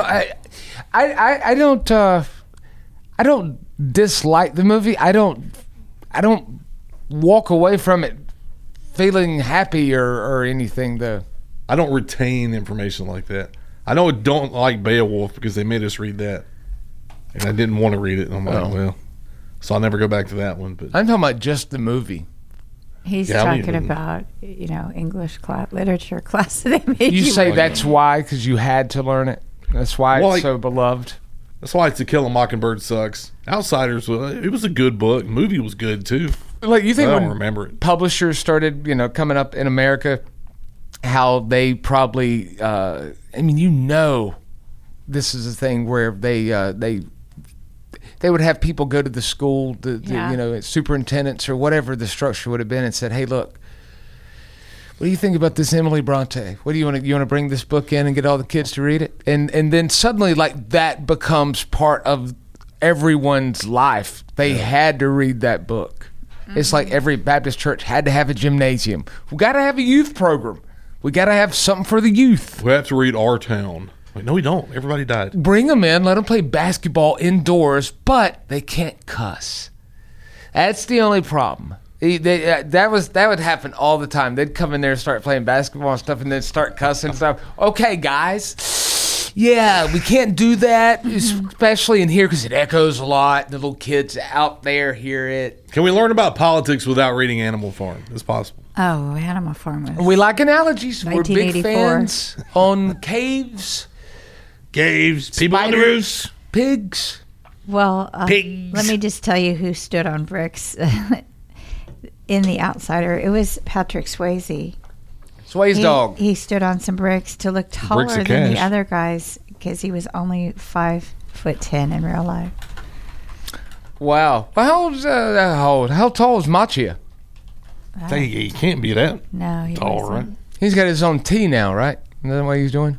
S7: don't dislike the movie. I don't walk away from it feeling happy or anything though.
S8: I don't retain information like that. I don't like Beowulf because they made us read that, and I didn't want to read it. And I'm like, well, so I'll never go back to that one. But
S7: I'm talking about just the movie.
S9: He's talking about, English literature class that they made
S7: you say that's why, because you had to learn it. That's why it's so beloved.
S8: That's why To Kill a Mockingbird sucks. Outsiders, it was a good book. The movie was good too.
S7: Like you think
S8: I
S7: when
S8: don't remember it.
S7: Publishers started, coming up in America, how they probably, this is a thing where they would have people go to the school, superintendents or whatever the structure would have been, and said, "Hey, look, what do you think about this Emily Bronte? What do you want to bring this book in and get all the kids to read it?" And then suddenly, like that becomes part of everyone's life. They had to read that book. Mm-hmm. It's like every Baptist church had to have a gymnasium. We got to have a youth program. We got to have something for the youth.
S8: We have to read Our Town. No, we don't. Everybody died.
S7: Bring them in, let them play basketball indoors, but they can't cuss. That's the only problem. That would happen all the time. They'd come in there and start playing basketball and stuff, and then start cussing and stuff. Okay, guys, yeah, we can't do that, especially in here because it echoes a lot. The little kids out there hear it.
S8: Can we learn about politics without reading Animal Farm? It's possible.
S9: Oh, Animal Farm.
S7: We like analogies. We're big
S9: 1984.
S7: fans on caves,
S8: people on the roofs,
S7: pigs.
S9: Well,
S8: Pigs.
S9: let me just tell you who stood on bricks in The Outsider. It was Patrick Swayze.
S7: Swayze dog.
S9: He stood on some bricks to look taller
S8: bricks of
S9: than the
S8: cash.
S9: other guys because he was only 5'10" in real life.
S7: Wow. Well, how tall is Machia?
S8: He can't be that
S9: No, he
S8: tall,
S9: wasn't.
S8: right?
S7: He's got his own tea now, right? Isn't that what he's doing?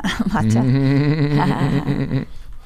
S9: Matcha.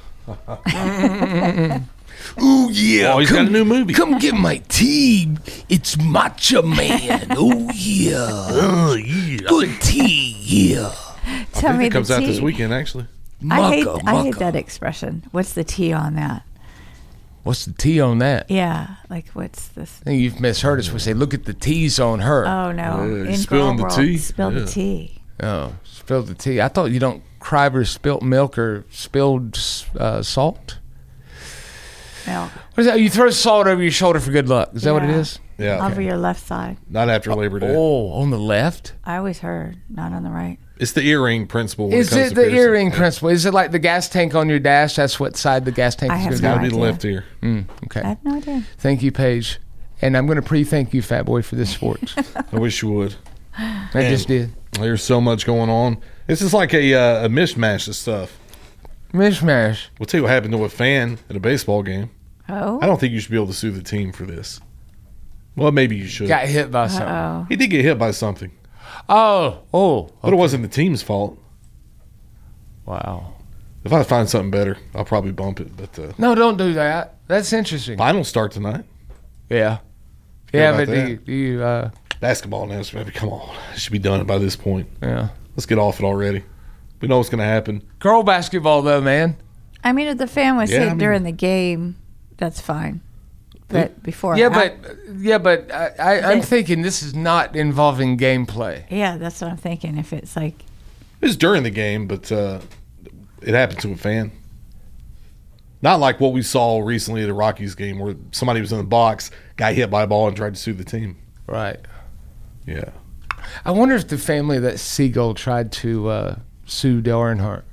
S7: Ooh, yeah.
S8: Oh, he's got a new movie.
S7: Come get my tea. It's Matcha Man. Oh, yeah. Oh, yeah. Good tea, yeah.
S8: I
S9: Tell
S8: think
S9: me
S8: it comes
S9: the
S8: out
S9: tea.
S8: this weekend, actually.
S9: I hate that expression. What's the tea on that?
S7: What's the tea on that?
S9: Yeah, like what's this?
S7: I think you've misheard us. We say, look at the teas on her.
S9: Oh no! In
S8: spilling
S9: girl
S8: the
S9: world,
S8: tea?
S9: Spill the
S8: Yeah.
S9: tea.
S7: Oh, spilled the tea. I thought you don't cry over spilt milk or spilled salt.
S9: Milk.
S7: What is that? You throw salt over your shoulder for good luck. Is that what it
S9: Yeah.
S7: is?
S8: Yeah.
S9: Over your left side.
S8: Not after Labor Day.
S7: Oh, on the left?
S9: I always heard, not on the right.
S8: It's the earring principle. when
S7: Is
S8: comes
S7: it
S8: to
S7: the
S8: piercing.
S7: earring principle? Is it like the gas tank on your dash? That's what side the gas tank
S9: I
S7: is
S9: have
S7: going
S8: Got
S7: to
S8: to
S7: be?
S8: be the
S9: idea.
S8: left ear.
S7: Okay.
S9: I have no idea.
S7: Thank you, Paige. And I'm going to pre-thank you, Fat Boy, for this sport.
S8: I wish you would.
S7: I just did.
S8: There's so much going on. This is like a mishmash of stuff.
S7: Mishmash.
S8: We'll tell you what happened to a fan at a baseball game.
S9: Oh.
S8: I don't think you should be able to sue the team for this. Well, maybe you should.
S7: Got hit by something.
S9: Oh.
S8: He did get hit by something,
S7: Oh.
S8: but it wasn't the team's fault.
S7: Wow.
S8: If I find something better, I'll probably bump it. But
S7: No, don't do that. That's interesting.
S8: finals start tonight.
S7: Yeah.
S8: Hear
S7: Yeah,
S8: about
S7: but
S8: that?
S7: do you
S8: Basketball announcement, maybe. Come on, it should be done by this point.
S7: yeah.
S8: Let's get off it already. We know what's going to happen.
S7: Girl basketball, though, man.
S9: I mean, if the fan was
S8: Yeah,
S9: hit
S8: I mean-
S9: during the game, that's fine. But before,
S7: Yeah, but I'm thinking this is not involving gameplay.
S9: yeah, that's what I'm thinking. If it's like,
S8: It was during the game, but it happened to a fan. Not like what we saw recently at the Rockies game where somebody was in the box, got hit by a ball, and tried to sue the team.
S7: Right.
S8: Yeah.
S7: I wonder if the family of that seagull tried to sue Dale Earnhardt.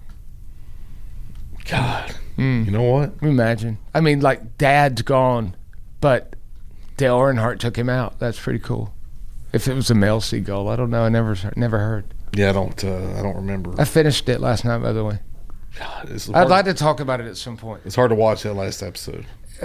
S8: God. You know what?
S7: Imagine. I mean, like, Dad's gone, but Dale Earnhardt took him out. That's pretty cool. If it was a male seagull, I don't know. I never heard.
S8: Yeah, I don't remember.
S7: I finished it last night, by the way.
S8: God, it's
S7: I'd
S8: hard,
S7: like to talk about it at some point.
S8: it's hard to watch that last episode.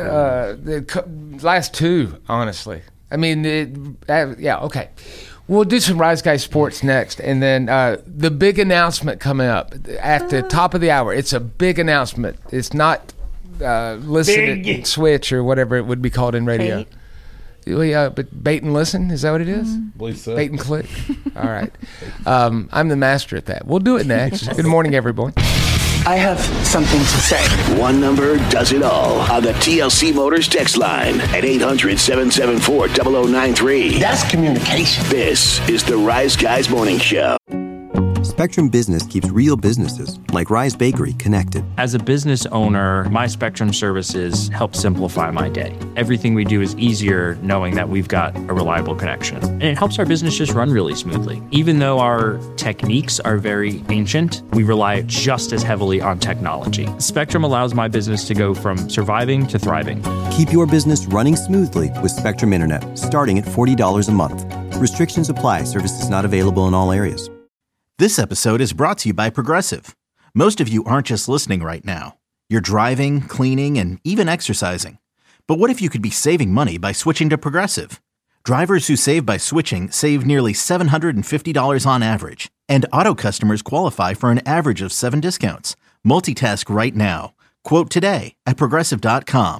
S7: Last two, honestly. I mean, yeah, okay. We'll do some Rise Guy Sports next, and then the big announcement coming up at the top of the hour. It's a big announcement. It's not listen at switch or whatever it would be called in radio.
S9: Bait.
S7: Yeah, but bait and listen, is that what it is?
S8: Believe so.
S7: Bait and click. All right. I'm the master at that. We'll do it next. Good morning, everyone.
S14: I have something to say.
S15: One number does it all on the TLC Motors text line at 800-774-0093.
S14: That's communication.
S15: This is the Rise Guys Morning Show.
S1: Spectrum Business keeps real businesses, like Rise Bakery, connected.
S2: As a business owner, my Spectrum services help simplify my day. Everything we do is easier knowing that we've got a reliable connection. And it helps our business just run really smoothly. Even though our techniques are very ancient, we rely just as heavily on technology. Spectrum allows my business to go from surviving to thriving.
S1: Keep your business running smoothly with Spectrum Internet, starting at $40 a month. Restrictions apply. Services not available in all areas.
S3: This episode is brought to you by Progressive. Most of you aren't just listening right now. You're driving, cleaning, and even exercising. But what if you could be saving money by switching to Progressive? Drivers who save by switching save nearly $750 on average. And auto customers qualify for an average of 7 discounts. Multitask right now. Quote today at Progressive.com.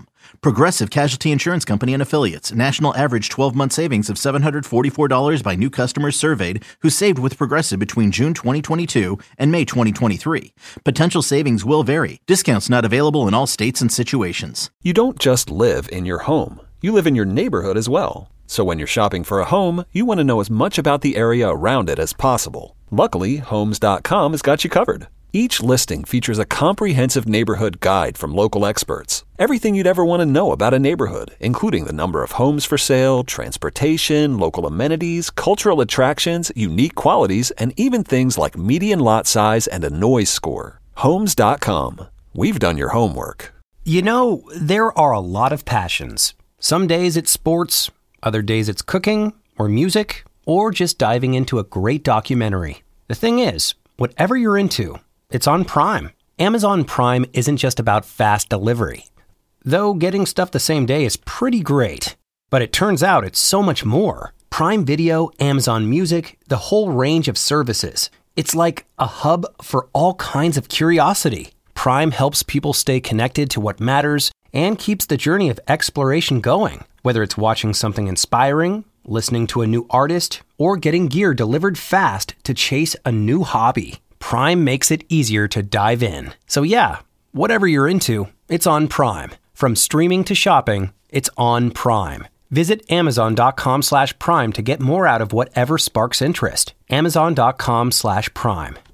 S3: Progressive Casualty Insurance Company and Affiliates. National average 12-month savings of $744 by new customers surveyed who saved with Progressive between June 2022 and May 2023. Potential savings will vary. Discounts not available in all states and situations.
S4: You don't just live in your home. You live in your neighborhood as well. So when you're shopping for a home, you want to know as much about the area around it as possible. Luckily, Homes.com has got you covered. Each listing features a comprehensive neighborhood guide from local experts. Everything you'd ever want to know about a neighborhood, including the number of homes for sale, transportation, local amenities, cultural attractions, unique qualities, and even things like median lot size and a noise score. Homes.com. We've done your homework.
S12: You know, there are a lot of passions. Some days it's sports, other days it's cooking, or music, or just diving into a great documentary. The thing is, whatever you're into, it's on Prime. Amazon Prime isn't just about fast delivery. Though getting stuff the same day is pretty great. But it turns out it's so much more. Prime Video, Amazon Music, the whole range of services. It's like a hub for all kinds of curiosity. Prime helps people stay connected to what matters and keeps the journey of exploration going. Whether it's watching something inspiring, listening to a new artist, or getting gear delivered fast to chase a new hobby. Prime makes it easier to dive in. So yeah, whatever you're into, it's on Prime. From streaming to shopping, it's on Prime. Visit Amazon.com/Prime to get more out of whatever sparks interest. Amazon.com/Prime.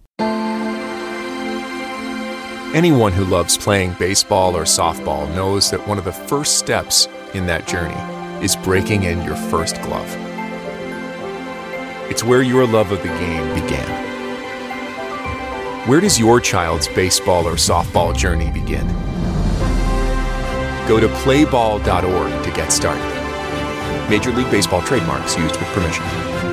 S16: Anyone who loves playing baseball or softball knows that one of the first steps in that journey is breaking in your first glove. It's where your love of the game began. Where does your child's baseball or softball journey begin? Go to playball.org to get started. Major League Baseball trademarks used with permission.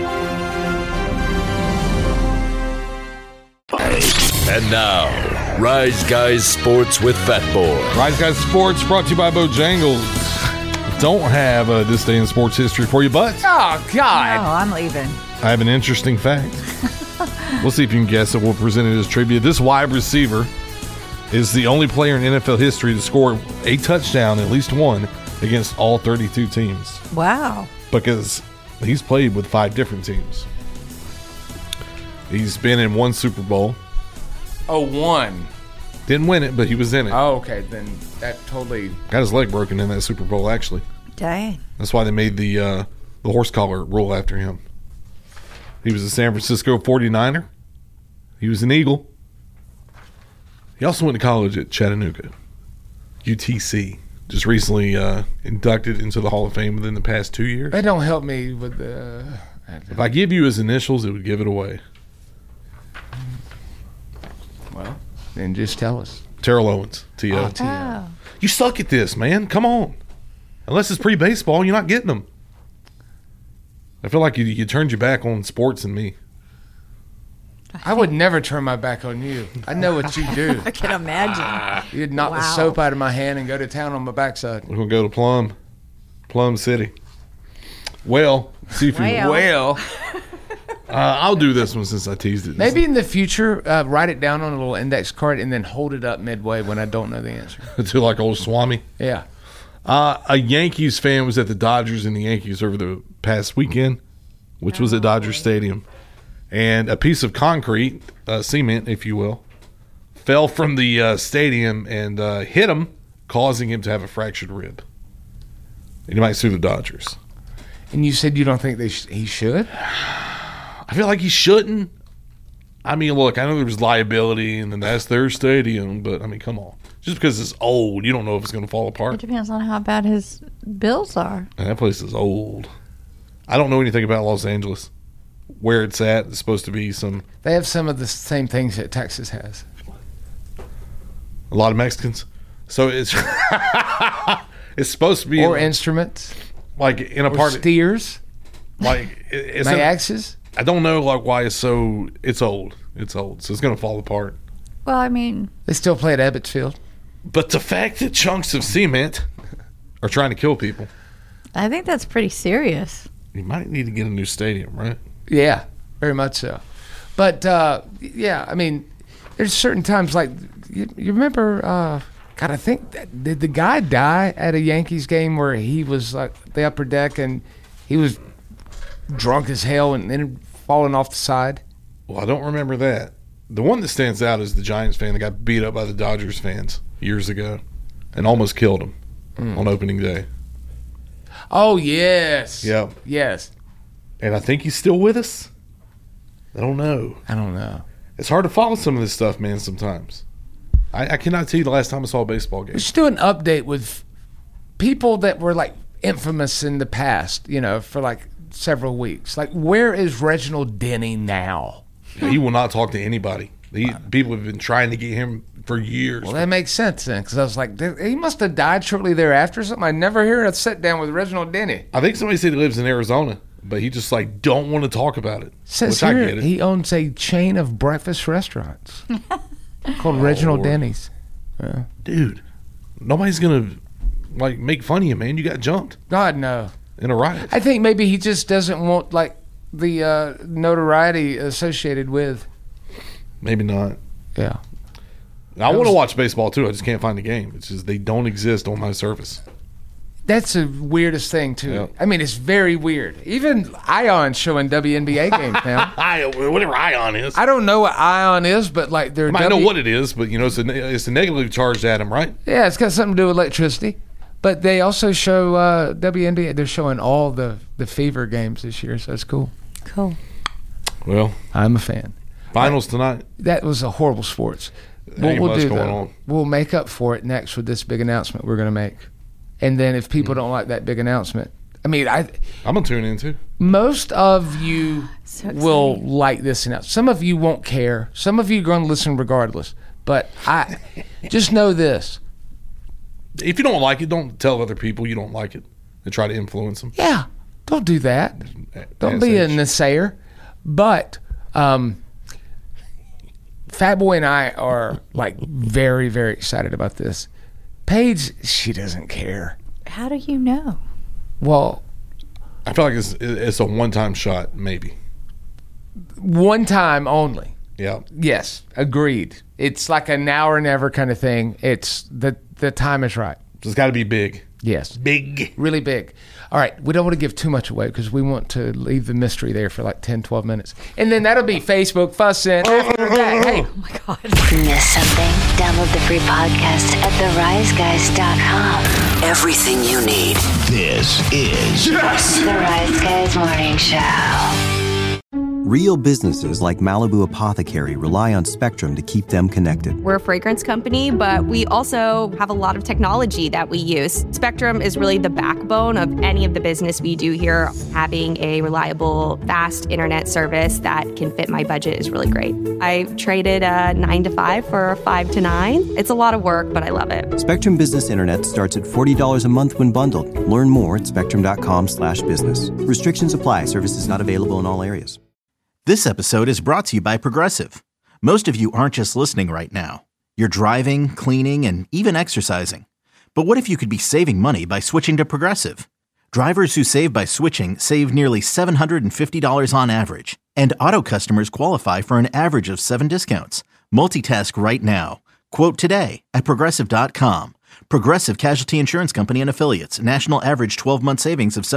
S5: And now, Rise Guys Sports with Fat Boy.
S8: Rise Guys Sports brought to you by Bojangles. Don't have this day in sports history for you, but
S7: oh God,
S9: no, I'm leaving.
S8: I have an interesting fact. We'll see if you can guess it. We'll present it as trivia. This wide receiver is the only player in NFL history to score a touchdown, at least one, against all 32 teams.
S9: Wow.
S8: Because he's played with 5 different teams. He's been in 1 Super Bowl.
S7: Oh, 1.
S8: Didn't win it, but he was in it.
S7: Oh, okay. Then that totally
S8: got his leg broken in that Super Bowl, actually.
S9: Dang.
S8: That's why they made the horse collar rule after him. He was a San Francisco 49er. He was an Eagle. He also went to college at Chattanooga, UTC. Just recently inducted into the Hall of Fame within the past 2 years.
S7: That don't help me with the...
S8: If I give you his initials, it would give it away.
S7: Well, then just tell us.
S8: Terrell Owens, T.O.
S9: Oh.
S8: You suck at this, man. Come on. Unless it's pre-baseball, you're not getting them. I feel like you turned your back on sports and me.
S7: I would never turn my back on you. I know what you do.
S9: I can imagine.
S7: You'd knock the soap out of my hand and go to town on my backside.
S8: We're going to go to Plum City. Well, see if you...
S7: Well.
S8: I'll do this one since I teased it.
S7: Maybe in the future, write it down on a little index card and then hold it up midway when I don't know the answer.
S8: To like old Swami?
S7: Yeah.
S8: A Yankees fan was at the Dodgers and the Yankees over the past weekend, which was at Dodger Stadium. And a piece of concrete, cement, if you will, fell from the stadium and hit him, causing him to have a fractured rib. And he might sue the Dodgers.
S7: And you said you don't think he should?
S8: I feel like he shouldn't. I mean, look, I know there was liability, and then that's their stadium, but, I mean, come on. Just because it's old, you don't know if it's going to fall apart.
S9: It depends on how bad his bills are.
S8: And that place is old. I don't know anything about Los Angeles. Where it's at, it's supposed to be some...
S7: They have some of the same things that Texas has.
S8: A lot of Mexicans. So it's... it's supposed to be...
S7: Or instruments.
S8: Like in a part...
S7: steers.
S8: Like... It's
S7: axes.
S8: I don't know like why it's so... It's old. It's old. So it's going to fall apart.
S9: Well, I mean...
S7: They still play at Ebbets Field.
S8: But the fact that chunks of cement are trying to kill people...
S9: I think that's pretty serious.
S8: You might need to get a new stadium, right?
S7: Yeah, very much so. But, yeah, I mean, there's certain times like... You remember God, I think did the guy die at a Yankees game where he was like the upper deck and he was drunk as hell and then falling off the side?
S8: Well, I don't remember that. The one that stands out is the Giants fan that got beat up by the Dodgers fans years ago and almost killed him on opening day.
S7: Oh, yes.
S8: Yep.
S7: Yes.
S8: And I think he's still with us. I don't know. It's hard to follow some of this stuff, man, sometimes. I cannot tell you the last time I saw a baseball game.
S7: We should do an update with people that were like infamous in the past, for like several weeks. Like, where is Reginald Denny now?
S8: He will not talk to anybody. People have been trying to get him for years.
S7: Well, that makes sense then, because I was like, he must have died shortly thereafter or something. I never hear a sit down with Reginald Denny.
S8: I think somebody said he lives in Arizona, but he just like don't want to talk about it.
S7: Says
S8: which
S7: here,
S8: I get it.
S7: he owns a chain of breakfast restaurants called Reginald Denny's. Yeah.
S8: Dude, nobody's gonna like make fun of you, man. You got jumped.
S7: God, no.
S8: In a riot.
S7: I think maybe he just doesn't want like the notoriety associated with.
S8: Maybe not.
S7: Yeah.
S8: I want to watch baseball too. I just can't find the game. It's just they don't exist on my service.
S7: That's the weirdest thing too.
S8: Yep.
S7: I mean, it's very weird. Even Ion showing WNBA games now.
S8: Whatever Ion is.
S7: I don't know what Ion is, but like they're.
S8: I know what it is, but it's a negatively charged atom, right?
S7: Yeah, it's got something to do with electricity. But they also show WNBA. They're showing all the Fever games this year, so it's cool.
S9: Cool.
S8: Well,
S7: I'm a fan.
S8: Finals tonight.
S7: That was a horrible sports. What we'll do though, we'll make up for it next with this big announcement we're going to make. And then if people don't like that big announcement, I mean, I'm
S8: going to tune in too.
S7: Most of you will like this announcement. Some of you won't care. Some of you are going to listen regardless. But I just know this.
S8: If you don't like it, don't tell other people you don't like it and try to influence them.
S7: Yeah, don't do that. Don't be a naysayer. But Fat Boy and I are like very, very excited about this. Paige, she doesn't care.
S9: How do you know?
S7: Well,
S8: I feel like it's a one-time shot, maybe.
S7: One time only.
S8: Yeah.
S7: Yes, agreed. It's like a now or never kind of thing. It's the time is right.
S8: So it's got to be big.
S7: Yes.
S8: Big.
S7: Really big. All right. We don't want to give too much away because we want to leave the mystery there for like 10, 12 minutes. And then that'll be Facebook fussing. After that, hey.
S9: Oh, my God.
S6: Miss something? Download the free podcast at theriseguys.com.
S15: Everything you need. This is
S6: The Rise Guys Morning Show.
S1: Real businesses like Malibu Apothecary rely on Spectrum to keep them connected.
S11: We're a fragrance company, but we also have a lot of technology that we use. Spectrum is really the backbone of any of the business we do here. Having a reliable, fast internet service that can fit my budget is really great. I traded a 9 to 5 for a 5 to 9. It's a lot of work, but I love it.
S1: Spectrum Business Internet starts at $40 a month when bundled. Learn more at spectrum.com/business. Restrictions apply. Services not available in all areas.
S3: This episode is brought to you by Progressive. Most of you aren't just listening right now. You're driving, cleaning, and even exercising. But what if you could be saving money by switching to Progressive? Drivers who save by switching save nearly $750 on average. And auto customers qualify for an average of 7 discounts. Multitask right now. Quote today at Progressive.com. Progressive Casualty Insurance Company and Affiliates. National average 12-month savings of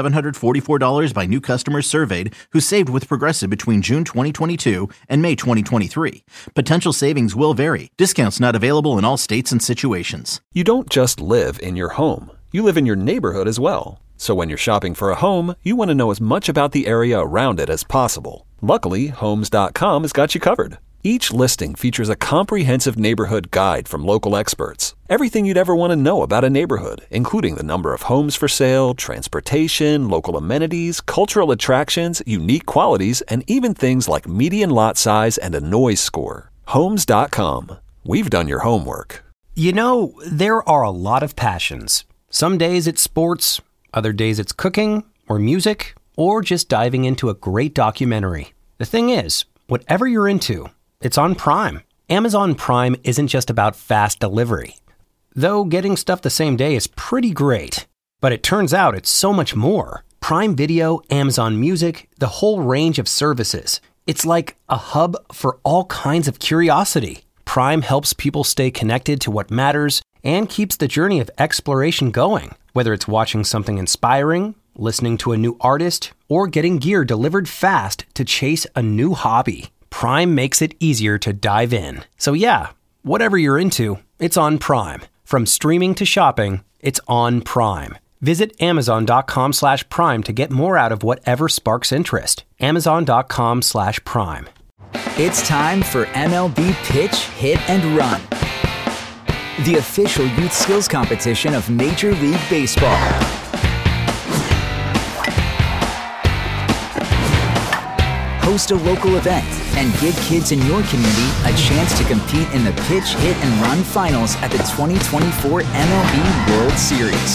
S3: $744 by new customers surveyed who saved with Progressive between June 2022 and May 2023. Potential savings will vary. Discounts not available in all states and situations.
S4: You don't just live in your home. You live in your neighborhood as well. So when you're shopping for a home, you want to know as much about the area around it as possible. Luckily, Homes.com has got you covered. Each listing features a comprehensive neighborhood guide from local experts. Everything you'd ever want to know about a neighborhood, including the number of homes for sale, transportation, local amenities, cultural attractions, unique qualities, and even things like median lot size and a noise score. Homes.com. We've done your homework.
S12: You know, there are a lot of passions. Some days it's sports, other days it's cooking, or music, or just diving into a great documentary. The thing is, whatever you're into, it's on Prime. Amazon Prime isn't just about fast delivery. Though getting stuff the same day is pretty great. But it turns out it's so much more. Prime Video, Amazon Music, the whole range of services. It's like a hub for all kinds of curiosity. Prime helps people stay connected to what matters and keeps the journey of exploration going. Whether it's watching something inspiring, listening to a new artist, or getting gear delivered fast to chase a new hobby, Prime makes it easier to dive in. So yeah, whatever you're into, it's on Prime. From streaming to shopping, it's on Prime. Visit Amazon.com/Prime to get more out of whatever sparks interest. Amazon.com/Prime.
S17: It's time for MLB Pitch, Hit, and Run, the official youth skills competition of Major League Baseball. Host a local event and give kids in your community a chance to compete in the Pitch, Hit, and Run finals at the 2024 MLB World Series.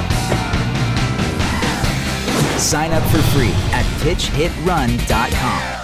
S17: Sign up for free at pitchhitrun.com.